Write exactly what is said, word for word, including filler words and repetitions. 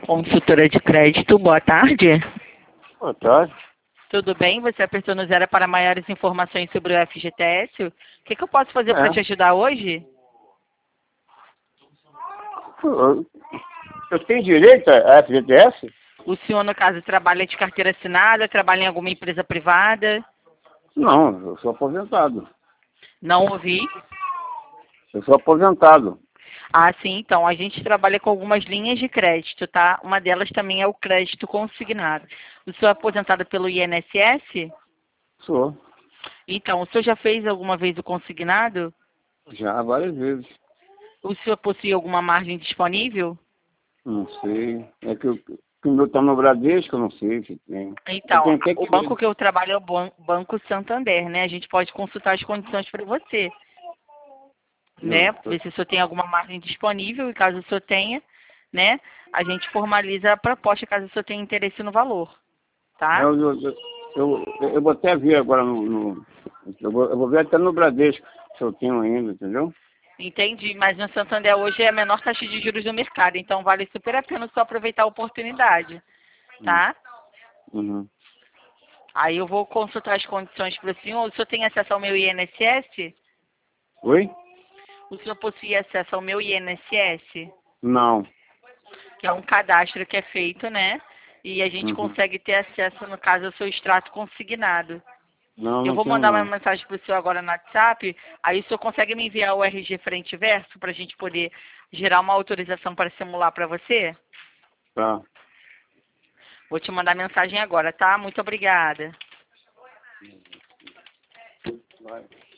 Consultora de crédito, boa tarde. Boa tarde. Tudo bem? Você apertou no zero para maiores informações sobre o F G T S. O que, que eu posso fazer É. para te ajudar hoje? Eu, eu tenho direito a F G T S? O senhor, no caso, trabalha de carteira assinada, trabalha em alguma empresa privada? Não, eu sou aposentado. Não ouvi. Eu sou aposentado. Ah, sim, então, a gente trabalha com algumas linhas de crédito, tá? Uma delas também é o crédito consignado. O senhor é aposentado pelo I N S S? Sou. Então, o senhor já fez alguma vez o consignado? Já várias vezes. O senhor possui alguma margem disponível? Não sei. É que, eu, que o meu está no Bradesco, eu não sei se tem. Eu Então, tenho até o que banco ver. que eu trabalho é o Ban- Banco Santander, né? A gente pode consultar as condições para você, né? Eu, Ver se o senhor tem alguma margem disponível e caso o senhor tenha, né? A gente formaliza a proposta caso o senhor tenha interesse no valor, tá? eu, eu, eu, eu, eu vou até ver agora no. no eu, vou, eu vou ver até no Bradesco se eu tenho ainda, entendeu? Entendi, mas no Santander hoje é a menor taxa de juros do mercado, então vale super a pena só aproveitar a oportunidade, Hum. tá? Uhum. Aí eu vou consultar as condições para o senhor. O senhor tem acesso ao meu I N S S? Oi? O senhor possui acesso ao meu I N S S? Não. Que é um cadastro que é feito, né? E a gente Uhum. consegue ter acesso, no caso, ao seu extrato consignado. Não, Eu não vou tenho mandar uma não. mensagem para o senhor agora no WhatsApp, aí o senhor consegue me enviar o R G frente e verso para a gente poder gerar uma autorização para simular para você? Tá. Vou te mandar mensagem agora, tá? Muito obrigada. Vai.